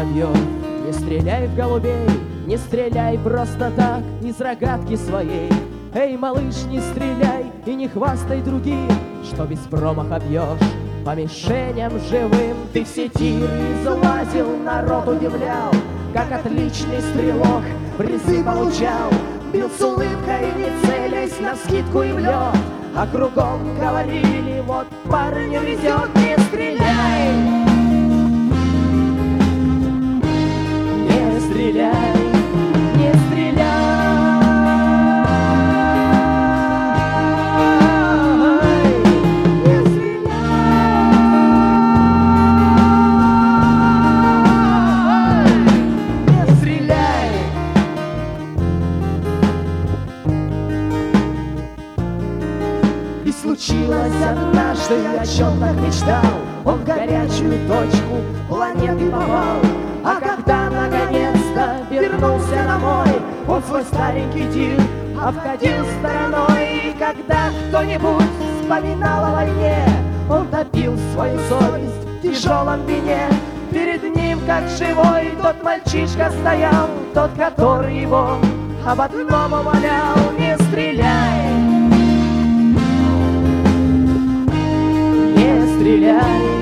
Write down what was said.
воробьев. Не стреляй в голубей, не стреляй просто так из рогатки своей. Эй, малыш, не стреляй и не хвастай другим, что без промаха бьешь по мишеням живым. Ты все тиры излазил, народ удивлял, как отличный стрелок призы получал. Бил с улыбкой, не целясь, навскидку и в лед, а кругом говорили: вот парню везет. Не стреляй, не стреляй, не стреляй, не стреляй, не стреляй. И случилось однажды, о чем так мечтал, он в горячую точку планеты попал. А когда наконец-то вернулся домой, он свой старенький тир обходил стороной. И когда кто-нибудь вспоминал о войне, он топил свою совесть в тяжелом вине. Перед ним, как живой, тот мальчишка стоял, тот, который его об одном умолял: не стреляй, не стреляй.